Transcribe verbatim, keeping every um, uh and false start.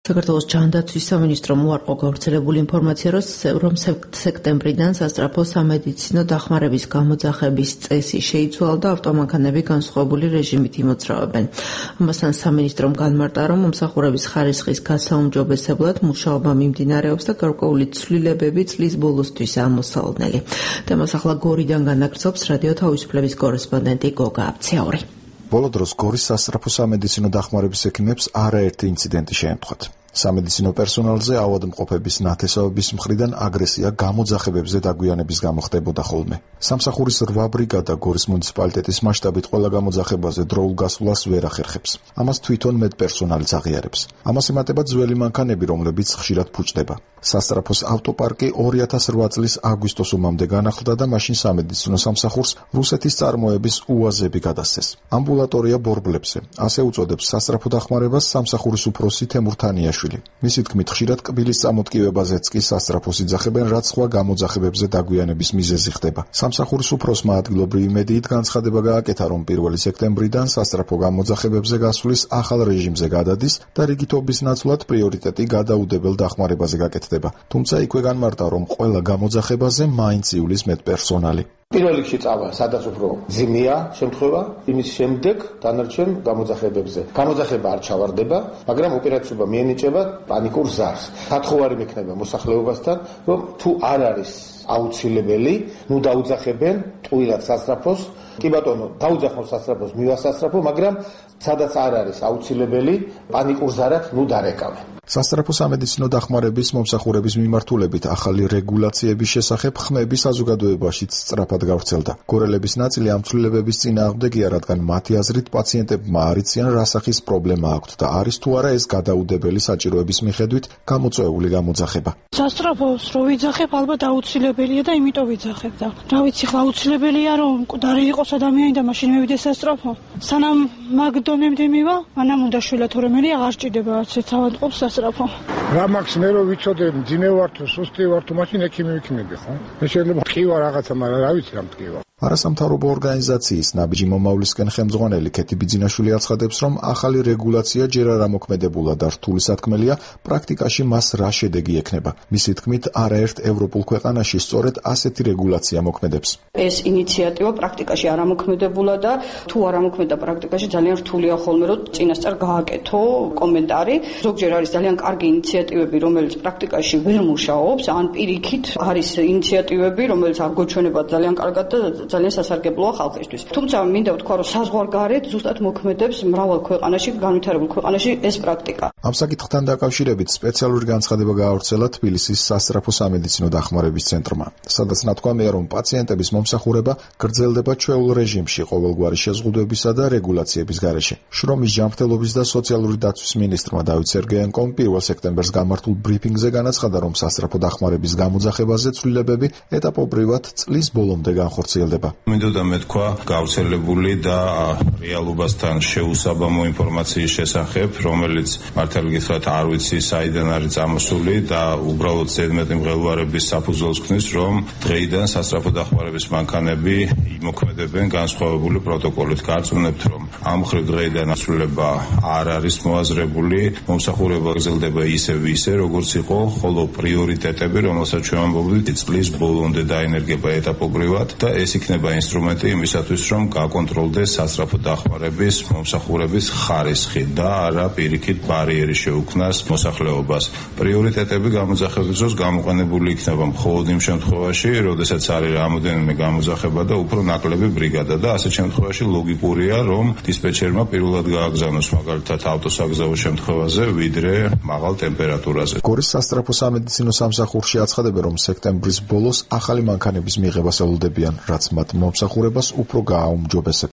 საქართველოს ჯანდაცვის სამინისტრომ უარყო გავრცელებული ინფორმაცია, რომ სექტემბრიდან სასწრაფო სამედიცინო დახმარების გამოძახების წესი შეიცვალა და ავტომანქანები განსხვავებული რეჟიმით იმოძრავებენ. ამასთან სამინისტრომ განმარტა, რომ მომსახურების ხარისხის გასაუმჯობესებლად მუშაობა მიმდინარეობს და გარკვეული ცვლილებები წლის ბოლოსთვის ამოსალოდნელი. თემას ახლა გორიდან განაგრძობს რადიო თავისუფლების კორესპონდენტი გოგა აბცაური. ბოლო დროს გორის სასწრაფო სამედიცინო დახმარების ექიმებს არაერთი ინციდენტი შეემთხვათ. სამედიცინო პერსონალზე ავადმყოფების ნათესავების მხრიდან აგრესია გამოძახებებზე დაგვიანების გამო ხდებოდა ხოლმე. სამსახურის რვა ბრიგადა გორის მუნიციპალიტეტის მასშტაბით ყველა გამოძახებაზე დროულ გასვლას ვერ ახერხებს. ამას თვითონ მედპერსონალიც აღიარებს. ამას ემატება ძველი მანქანები, რომლებიც ხშირად ფუჭდება. სასწრაფოს ავტოპარკი ორი ათას რვა წლის აგვისტოს ომამდე განახლდა და მაშინ სამედიცინო სამსახურს რუსეთის წარმოების უაზები გადასცეს. ამბულატორია ბორბლებზე, ასე უწოდებს სასწრაფო დახმარებას სამსახურის უფროსი თემურ თანიაშვილი. მისი თქმით, ხშირად კბილის წამოტკივებაზეც კი სასწრაფოს იძახებენ, რაც სხვა გამოძახებებზე დაგვიანების მიზეზი ხდება. სამსახურის უფროსმა ადგილობრივი მედიით განცხადება გააკეთა, რომ პირველი სექტემბრიდან სასწრაფო გამოძახებებზე გასვლის ახალ რეჟიმზე გადადის და რიგითობის ნაცვლად პრიორიტეტი გადაუდებელ დახმარებაზე გაკეთდება. თუმცა იქვე განმარტა, რომ ყველა გამოძახებაზე მაინც ივლის მედპერსონალი. პირველ რიგში წავა, სადაც უფრო ძიმეა შემთხვევა, იმის შემდეგ დანარჩენ გამოძახებებზე. გამოძახება არ ჩავარდება, მაგრამ ოპერაციობა მიენიჭება პანიკურ ზარს. გათხოვარი მექნება მოსახლეობასთან, რომ თუ არ არის აუცილებელი, ნუ დაუძახებენ ტყუილად სასწრაფოს. კი ბატონო, დაუძახონ სასწრაფოს, მივა სასწრაფო, მაგრამ სადაც არ არის აუცილებელი, პანიკურ ზარად ნუ დარეკავენ. სასწრაფო სამედიცინო დახმარების მომსახურების მიმართულებით ახალი რეგულაციების შესახებ ხმები საზოგადოებაშიც სწრაფად გავრცელდა. გორელების ნაწილი ამ ცვლილებების წინააღმდეგია, რადგან მათი აზრით პაციენტებმა არ იციან, რა სახის პრობლემა აქვთ და არის თუ არა ეს გადაუდებელი საჭიროების მიხედვით გამოწვეული გამოძახება. სასწრაფოს რო ვიძახებ, ალბათ აუცილებელია და იმიტომ ვიძახებ და რა ვიცი, ხლა აუცილებელია რომ მკვდარი იყოს ადამიანი და მაშინ მივიდეს სასწრაფო. სანამ მაგ დონემდე მივა, მანამ უნდა შვილა, თორემ მე აღარ ჭირდება არცერთ ავადმყოფს სასწრაფო. რა მაქვს მე რო ვიცოდე, მძიმე ვარ თუ სუსტი ვარ თუ მაშინ ექიმი ვიქნები, ხო? მე შეიძლება ტკივა რაღაცა, მაგრამ რა ვიცი რა ტკივა. არასამთავრობო ორგანიზაციის ნაბიჯი მომავლისკენ ხელმძღვანელი ქეთი ბიძინაშვილი აცხადებს, რომ ახალი რეგულაცია ჯერ არ ამოქმედებულა და რთული სათქმელია, პრაქტიკაში მას რა შედეგი ექნება. მისი თქმით, არაერთ ევროპულ ქვეყანაში სწორედ ასეთი რეგულაცია მოქმედებს. ეს ინიციატივა პრაქტიკაში არ ამოქმედებულა და თუ არ ამოქმედა პრაქტიკაში, ძალიან რთულია ხოლმე, რომ წინასწარ გააკეთო კომენტარი. ზოგჯერ არის ძალიან კარგი ინიციატივები, რომელიც პრაქტიკაში ვერ მუშაობს, ან პირიქით არის ინიციატივები, რომელიც არ გვეჩვენება ძალიან კარგად და ძალიან სასარგებლოა ხალხისთვის. თუმცა მინდა ვთქვა, რომ საზღვარგარეთ ზუსტად მოქმედებს მრავალ ქვეყანაში, განვითარებულ ქვეყანაში ეს პრაქტიკა. ამ საკითხთან დაკავშირებით სპეციალური განცხადება გაავრცელა თბილისის სასწრაფო სამედიცინო დახმარების ცენტრმა, სადაც ნათქვამია, რომ პაციენტების მომსახურება გრძელდება ჩვეულ რეჟიმში ყოველგვარი შეზღუდვებისა და რეგულაციების გარეშე. შრომის ჯანმრთელობის და სოციალური დაცვის მინისტრმა დავით სერგეენკომ პირველ სექტემბერს გამართულ ბრიფინგზე განაცხადა, რომ სასწრაფო დახმარების გამოძახებაზე ცვლილებები ეტაპობრივად წლის ბოლომდე განხორციელდება. მინდოდა მეთქვა გავრცელებული და რეალობასთან შეუსაბამო ინფორმაციის შესახებ, რომელიც მართალი გითხრათ არ ვიცი საიდან არის წამოსული და უბრალოდ ზედმეტი მღელვარების საფუძველს ქმნის, რომ დღეიდან სასწრაფო დახმარების მანქანები იმოქმედებენ განსხვავებული პროტოკოლით. გარწმუნებთ, რომ ამ მხრივ დღეიდან ასრულება არ არის მოაზრებული, მომსახურება გრძელდება ისევ ისე, როგორც იყო, ხოლო პრიორიტეტები, რომელსაც ჩვენ ვამბობთ, წლის ბოლომდე დაენერგება ეტაპობრივად და ეს იქნება ინსტრუმენტი იმისათვის, რომ გაკონტროლდეს სასწრაფო დახმარების მომსახურების ხარისხი და არა პირიქით ბარიერი შეუქმნას მოსახლეობას. პრიორიტეტები გამოძახების დროს გამოყენებული იქნება მხოლოდ იმ შემთხვევაში, როდესაც არის რამოდენიმე გამოძახება და უფრო ნაკლები ბრიგადა და ასეთ შემთხვევაში ლოგიკურია, რომ დისპეჩერმა პირველად გააგზავნოს მაგალითად ავტოსაგზაო შემთხვევაზე, ვიდრე მაღალ ტემპერატურაზე. გორის სასწრაფო სამედიცინო სამსახურში აცხადებენ, რომ სექტემბრის ბოლოს ახალი მანქანების მიღებას ელოდებიან, რაც მათ მომსახურებას უფრო გააუმჯობესებს.